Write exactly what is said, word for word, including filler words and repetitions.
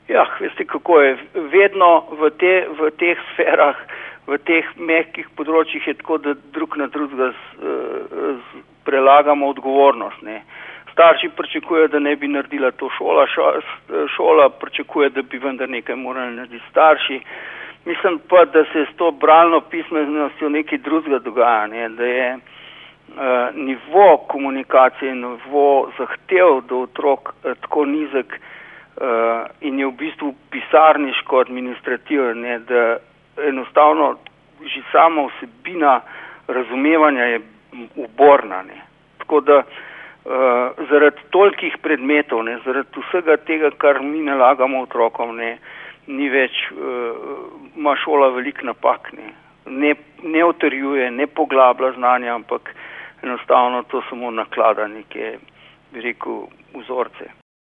Ja, veste kako je. Vedno v, te, v teh sferah, v teh mehkih področjih je tako, da drug na drugega prelagamo odgovornost. Ne. Starši pričakujejo, da ne bi naredila to šola, šola pričakuje, da bi vendar nekaj morali narediti starši. Mislim pa, da se s to bralno pismenostjo nekaj drugega dogaja, ne, da je uh, nivo komunikacije, nivo zahtev do otrok uh, tako nizek uh, in je v bistvu pisarniško administrativen, ne, da enostavno že sama vsebina razumevanja je uborna. Ne. Tako da uh, zaradi tolikih predmetov, ne, zaradi vsega tega, kar mi nalagamo otrokom, ne, ni več, uh, ima šola veliko napak, ne. Ne, ne utrjuje, ne poglablja znanja, ampak enostavno to samo naklada neke, bi rekel, vzorce.